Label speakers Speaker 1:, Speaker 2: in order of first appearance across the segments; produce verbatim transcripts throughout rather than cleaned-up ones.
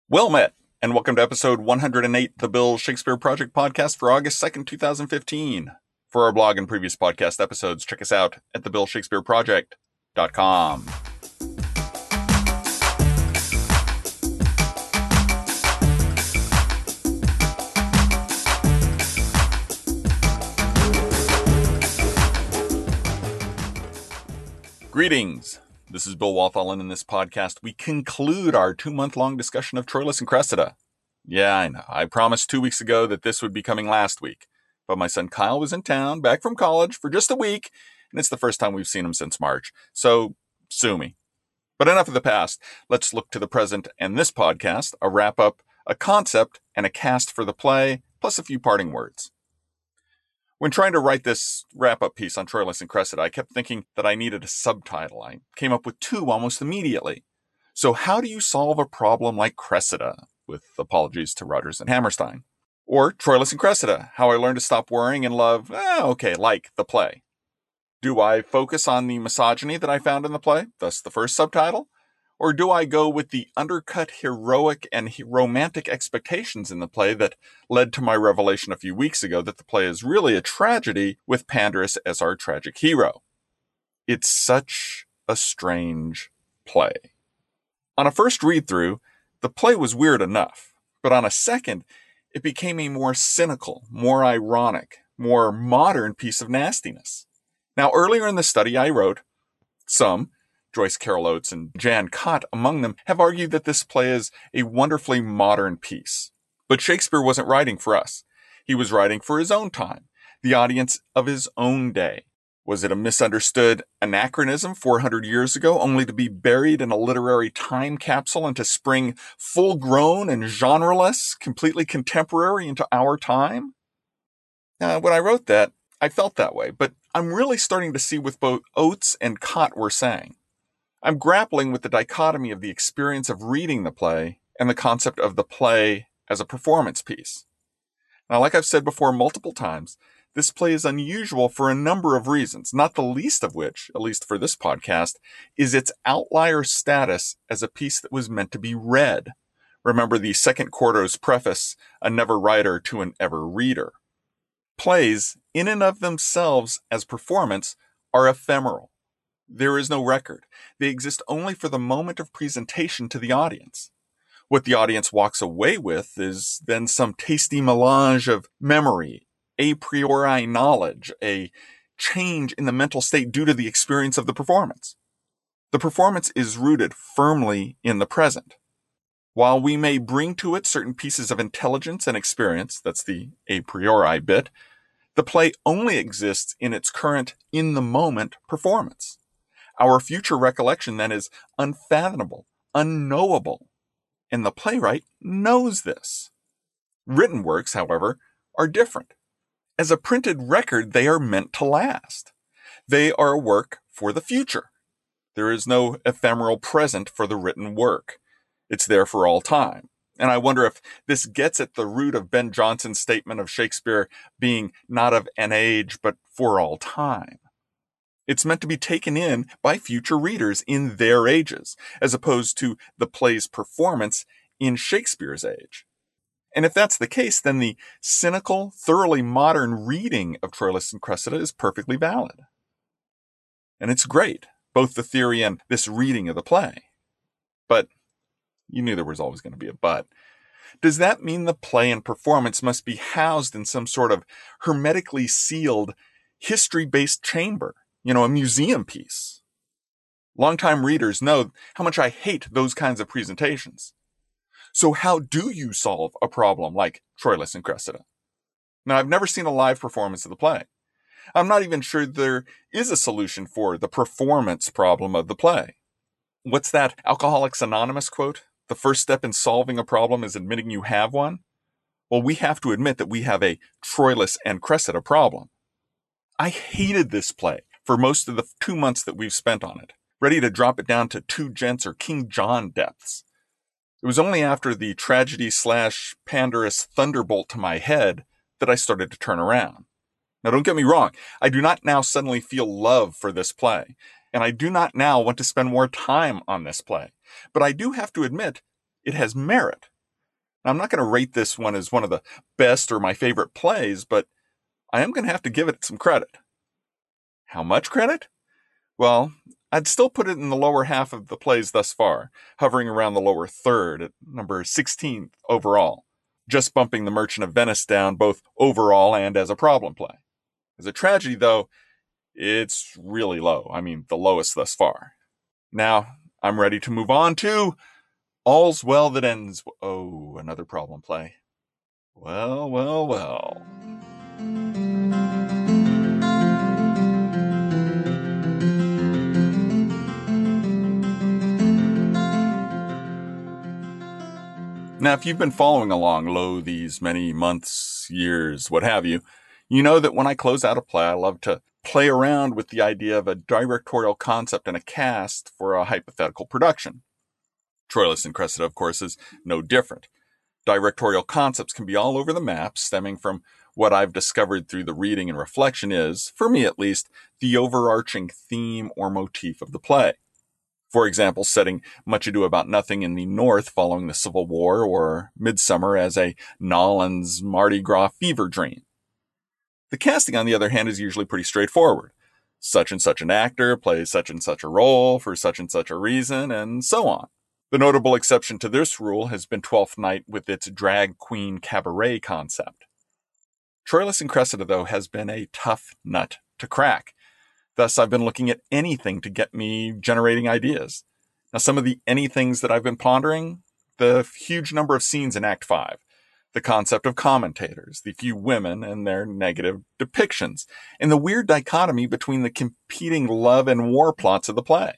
Speaker 1: Well met, and welcome to episode one hundred eight, the Bill Shakespeare Project podcast for August second, twenty fifteen. For our blog and previous podcast episodes, check us out at the bill shakespeare project dot com. Greetings. This is Bill Walthall, and in this podcast, we conclude our two-month-long discussion of Troilus and Cressida. Yeah, I know. I promised two weeks ago that this would be coming last week, but my son Kyle was in town, back from college, for just a week, and it's the first time we've seen him since March, so sue me. But enough of the past. Let's look to the present, and this podcast, a wrap-up, a concept, and a cast for the play, plus a few parting words. When trying to write this wrap-up piece on Troilus and Cressida, I kept thinking that I needed a subtitle. I came up with two almost immediately. So how do you solve a problem like Cressida? With apologies to Rodgers and Hammerstein. Or Troilus and Cressida, how I learned to stop worrying and love, eh, okay, like the play. Do I focus on the misogyny that I found in the play, thus the first subtitle? Or do I go with the undercut heroic and romantic expectations in the play that led to my revelation a few weeks ago that the play is really a tragedy with Pandarus as our tragic hero? It's such a strange play. On a first read-through, the play was weird enough, but on a second, it became a more cynical, more ironic, more modern piece of nastiness. Now, earlier in the study, I wrote, some, Joyce Carol Oates and Jan Kott among them, have argued that this play is a wonderfully modern piece. But Shakespeare wasn't writing for us. He was writing for his own time, the audience of his own day. Was it a misunderstood anachronism four hundred years ago, only to be buried in a literary time capsule and to spring full-grown and genreless, completely contemporary into our time? Uh, when I wrote that, I felt that way, but I'm really starting to see what both Oates and Kott were saying. I'm grappling with the dichotomy of the experience of reading the play and the concept of the play as a performance piece. Now, like I've said before multiple times, this play is unusual for a number of reasons, not the least of which, at least for this podcast, is its outlier status as a piece that was meant to be read. Remember the second quarto's preface, a never writer to an ever reader. Plays, in and of themselves as performance, are ephemeral. There is no record. They exist only for the moment of presentation to the audience. What the audience walks away with is then some tasty melange of memory, a priori knowledge, a change in the mental state due to the experience of the performance. The performance is rooted firmly in the present. While we may bring to it certain pieces of intelligence and experience, that's the a priori bit, the play only exists in its current, in-the-moment performance. Our future recollection then is unfathomable, unknowable, and the playwright knows this. Written works, however, are different. As a printed record, they are meant to last. They are a work for the future. There is no ephemeral present for the written work. It's there for all time. And I wonder if this gets at the root of Ben Jonson's statement of Shakespeare being not of an age, but for all time. It's meant to be taken in by future readers in their ages, as opposed to the play's performance in Shakespeare's age. And if that's the case, then the cynical, thoroughly modern reading of Troilus and Cressida is perfectly valid. And it's great, both the theory and this reading of the play. But you knew there was always going to be a but. Does that mean the play and performance must be housed in some sort of hermetically sealed, history-based chamber? You know, a museum piece? Longtime readers know how much I hate those kinds of presentations. So how do you solve a problem like Troilus and Cressida? Now, I've never seen a live performance of the play. I'm not even sure there is a solution for the performance problem of the play. What's that Alcoholics Anonymous quote? The first step in solving a problem is admitting you have one. Well, we have to admit that we have a Troilus and Cressida problem. I hated this play for most of the two months that we've spent on it, ready to drop it down to Two Gents or King John depths. It was only after the tragedy slash Pandarus thunderbolt to my head that I started to turn around. Now, don't get me wrong. I do not now suddenly feel love for this play, and I do not now want to spend more time on this play. But I do have to admit, it has merit. Now, I'm not going to rate this one as one of the best or my favorite plays, but I am going to have to give it some credit. How much credit? Well, I'd still put it in the lower half of the plays thus far, hovering around the lower third at number sixteenth overall, just bumping The Merchant of Venice down both overall and as a problem play. As a tragedy, though, it's really low. I mean, the lowest thus far. Now, I'm ready to move on to All's Well That Ends. Oh, another problem play. Well, well, well. Now, if you've been following along, lo, these many months, years, what have you, you know that when I close out a play, I love to play around with the idea of a directorial concept and a cast for a hypothetical production. Troilus and Cressida, of course, is no different. Directorial concepts can be all over the map, stemming from what I've discovered through the reading and reflection is, for me at least, the overarching theme or motif of the play. For example, setting Much Ado About Nothing in the North following the Civil War, or Midsummer as a Nolans Mardi Gras fever dream. The casting, on the other hand, is usually pretty straightforward. Such and such an actor plays such and such a role for such and such a reason, and so on. The notable exception to this rule has been Twelfth Night with its drag queen cabaret concept. Troilus and Cressida, though, has been a tough nut to crack. Thus, I've been looking at anything to get me generating ideas. Now, some of the anythings that I've been pondering, the huge number of scenes in Act five, the concept of commentators, the few women and their negative depictions, and the weird dichotomy between the competing love and war plots of the play.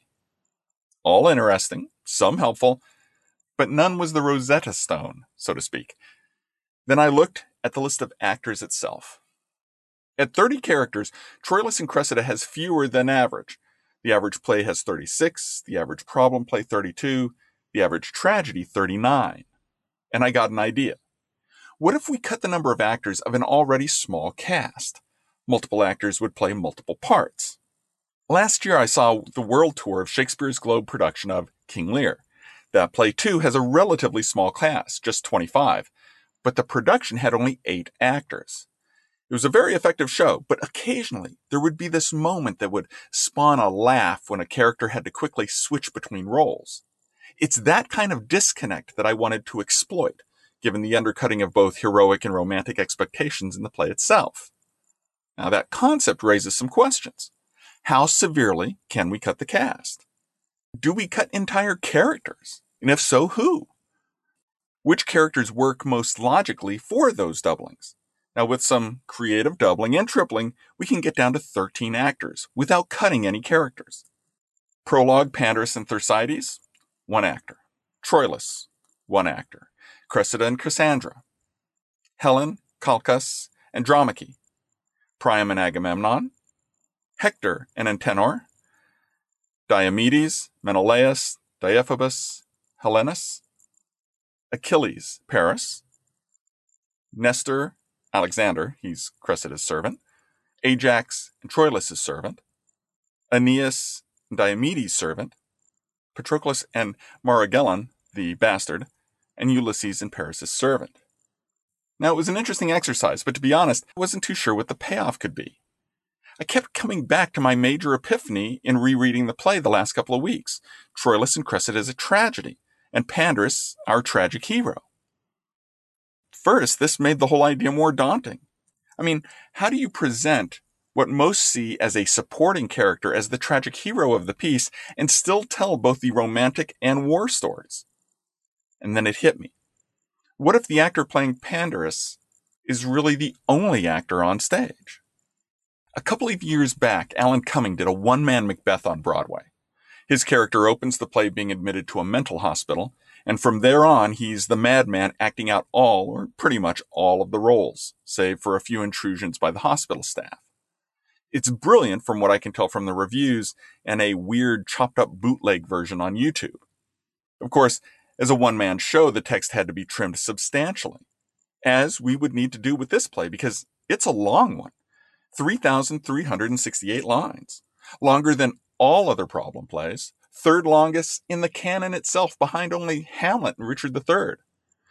Speaker 1: All interesting, some helpful, but none was the Rosetta Stone, so to speak. Then I looked at the list of actors itself. At thirty characters, Troilus and Cressida has fewer than average. The average play has thirty-six, the average problem play thirty-two, the average tragedy thirty-nine. And I got an idea. What if we cut the number of actors of an already small cast? Multiple actors would play multiple parts. Last year I saw the world tour of Shakespeare's Globe production of King Lear. That play too has a relatively small cast, just twenty-five, but the production had only eight actors. It was a very effective show, but occasionally there would be this moment that would spawn a laugh when a character had to quickly switch between roles. It's that kind of disconnect that I wanted to exploit, given the undercutting of both heroic and romantic expectations in the play itself. Now that concept raises some questions. How severely can we cut the cast? Do we cut entire characters? And if so, who? Which characters work most logically for those doublings? Now, with some creative doubling and tripling, we can get down to thirteen actors without cutting any characters. Prologue, Pandarus, and Thersites, one actor. Troilus, one actor. Cressida and Cassandra. Helen, Calchas, and Andromache. Priam and Agamemnon. Hector and Antenor. Diomedes, Menelaus, Deiphobus, Helenus. Achilles, Paris. Nestor, Alexander, he's Cressida's servant. Ajax and Troilus' servant. Aeneas and Diomedes' servant. Patroclus and Marigellan, the bastard. And Ulysses and Paris' servant. Now, it was an interesting exercise, but to be honest, I wasn't too sure what the payoff could be. I kept coming back to my major epiphany in rereading the play the last couple of weeks. Troilus and Cressida is a tragedy, and Pandarus, our tragic hero. First, this made the whole idea more daunting. I mean, how do you present what most see as a supporting character as the tragic hero of the piece and still tell both the romantic and war stories? And then it hit me. What if the actor playing Pandarus is really the only actor on stage? A couple of years back, Alan Cumming did a one-man Macbeth on Broadway. His character opens the play being admitted to a mental hospital, and from there on, he's the madman acting out all, or pretty much all, of the roles, save for a few intrusions by the hospital staff. It's brilliant from what I can tell from the reviews and a weird chopped-up bootleg version on YouTube. Of course, as a one-man show, the text had to be trimmed substantially, as we would need to do with this play because it's a long one, three thousand three hundred sixty-eight lines, longer than all other problem plays, third longest in the canon itself behind only Hamlet and Richard the Third.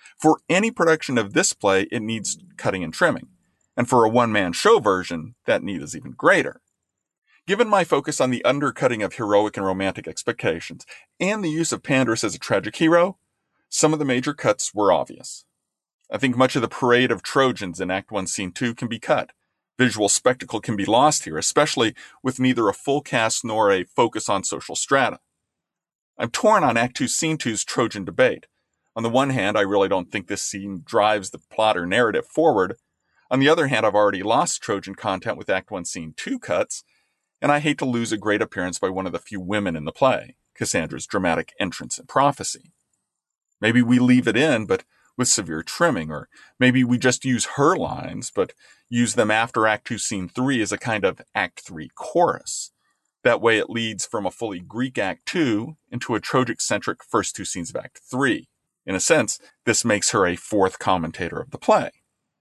Speaker 1: For any production of this play, it needs cutting and trimming. And for a one-man show version, that need is even greater. Given my focus on the undercutting of heroic and romantic expectations, and the use of Pandarus as a tragic hero, some of the major cuts were obvious. I think much of the parade of Trojans in Act one, Scene two can be cut. Visual spectacle can be lost here, especially with neither a full cast nor a focus on social strata. I'm torn on Act two, Scene two's Trojan debate. On the one hand, I really don't think this scene drives the plot or narrative forward. On the other hand, I've already lost Trojan content with Act one, Scene two cuts, and I hate to lose a great appearance by one of the few women in the play, Cassandra's dramatic entrance and prophecy. Maybe we leave it in, but with severe trimming, or maybe we just use her lines, but use them after Act two, Scene three as a kind of Act three chorus. That way it leads from a fully Greek Act two into a Trojan-centric first two scenes of Act three. In a sense, this makes her a fourth commentator of the play.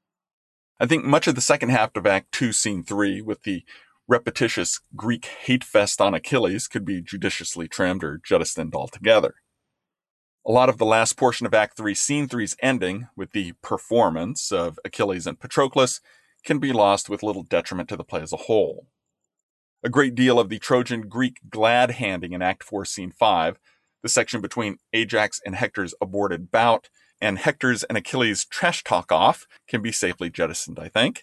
Speaker 1: I think much of the second half of Act two, Scene three, with the repetitious Greek hate fest on Achilles, could be judiciously trimmed or jettisoned altogether. A lot of the last portion of Act three, Scene three's ending, with the performance of Achilles and Patroclus, can be lost with little detriment to the play as a whole. A great deal of the Trojan-Greek glad-handing in Act four, Scene five, the section between Ajax and Hector's aborted bout, and Hector's and Achilles' trash talk-off, can be safely jettisoned, I think.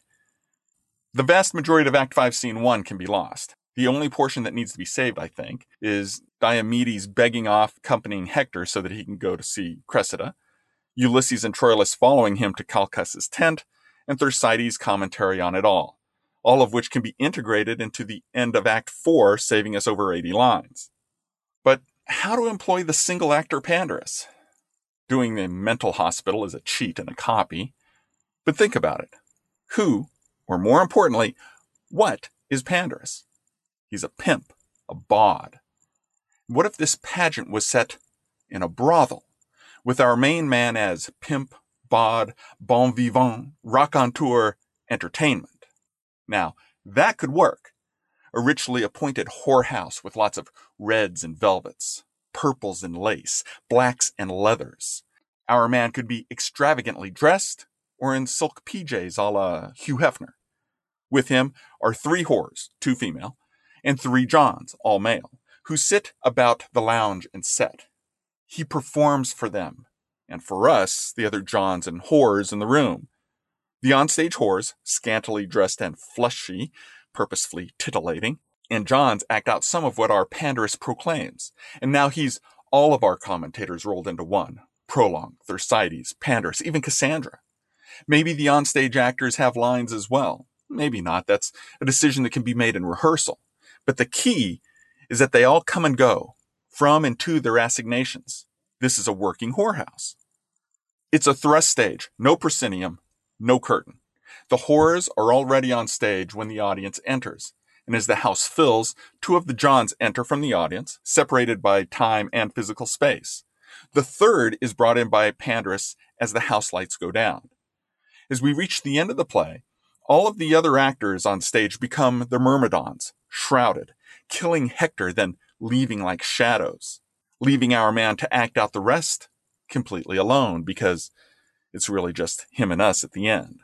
Speaker 1: The vast majority of Act five, Scene one can be lost. The only portion that needs to be saved, I think, is Diomedes begging off accompanying Hector so that he can go to see Cressida, Ulysses and Troilus following him to Calchas's tent, and Thersites' commentary on it all, all of which can be integrated into the end of Act four, saving us over eighty lines. But how to employ the single-actor Pandarus? Doing the mental hospital is a cheat and a copy. But think about it. Who, or more importantly, what is Pandarus? He's a pimp, a bawd. What if this pageant was set in a brothel, with our main man as pimp, bawd, bon vivant, raconteur, entertainment? Now, that could work. A richly appointed whorehouse with lots of reds and velvets, purples and lace, blacks and leathers. Our man could be extravagantly dressed, or in silk P Js a la Hugh Hefner. With him are three whores, two female, and three Johns, all male, who sit about the lounge and set. He performs for them, and for us, the other Johns and whores in the room. The onstage whores, scantily dressed and fleshy, purposefully titillating, and Johns act out some of what our Pandarus proclaims. And now he's all of our commentators rolled into one. Prolong, Thersites, Pandarus, even Cassandra. Maybe the onstage actors have lines as well. Maybe not. That's a decision that can be made in rehearsal. But the key is that they all come and go from and to their assignations. This is a working whorehouse. It's a thrust stage, no proscenium, no curtain. The whores are already on stage when the audience enters. And as the house fills, two of the Johns enter from the audience, separated by time and physical space. The third is brought in by Pandarus as the house lights go down. As we reach the end of the play, all of the other actors on stage become the Myrmidons, shrouded, killing Hector, then leaving like shadows, leaving our man to act out the rest completely alone, because it's really just him and us at the end.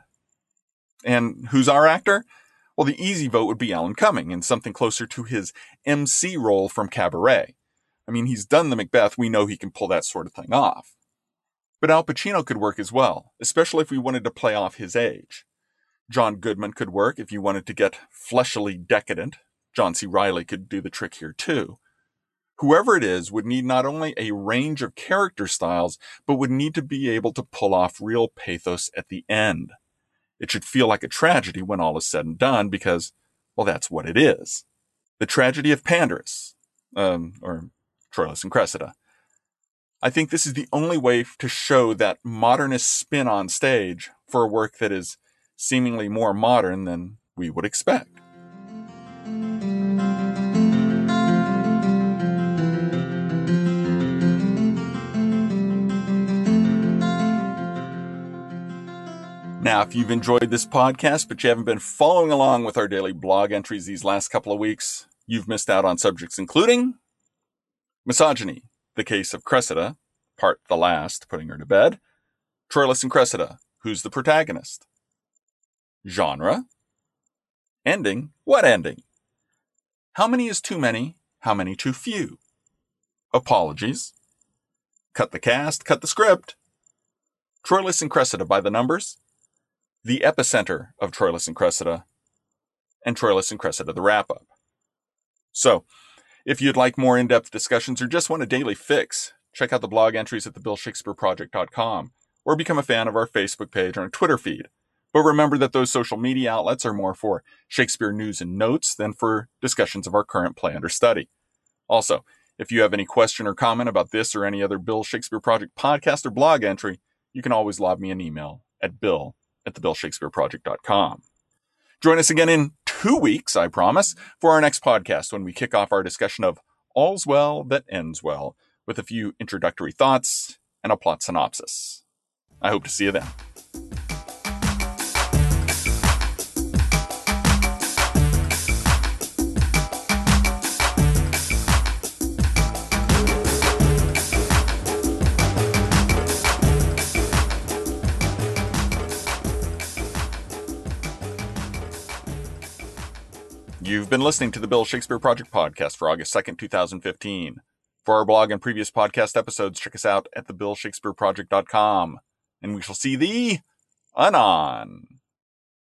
Speaker 1: And who's our actor? Well, the easy vote would be Alan Cumming, in something closer to his M C role from Cabaret. I mean, he's done the Macbeth, we know he can pull that sort of thing off. But Al Pacino could work as well, especially if we wanted to play off his age. John Goodman could work if you wanted to get fleshily decadent. John C. Reilly could do the trick here too. Whoever it is would need not only a range of character styles, but would need to be able to pull off real pathos at the end. It should feel like a tragedy when all is said and done, because, well, that's what it is. The tragedy of Pandarus, um, or Troilus and Cressida. I think this is the only way to show that modernist spin on stage for a work that is seemingly more modern than we would expect. Now, if you've enjoyed this podcast, but you haven't been following along with our daily blog entries these last couple of weeks, you've missed out on subjects including misogyny, the case of Cressida, part the last, putting her to bed, Troilus and Cressida, who's the protagonist? Genre? Ending? What ending? How many is too many? How many too few? Apologies? Cut the cast, cut the script. Troilus and Cressida by the numbers? The epicenter of Troilus and Cressida, and Troilus and Cressida the wrap-up. So, if you'd like more in-depth discussions or just want a daily fix, check out the blog entries at the bill shakespeare project dot com or become a fan of our Facebook page or Twitter feed. But remember that those social media outlets are more for Shakespeare news and notes than for discussions of our current play under study. Also, if you have any question or comment about this or any other Bill Shakespeare Project podcast or blog entry, you can always lob me an email at bill at the bill shakespeare project dot com. Join us again in two weeks, I promise, for our next podcast when we kick off our discussion of All's Well That Ends Well, with a few introductory thoughts and a plot synopsis. I hope to see you then. You've been listening to the Bill Shakespeare Project podcast for August second, twenty fifteen. For our blog and previous podcast episodes, check us out at the bill shakespeare project dot com. And we shall see thee anon.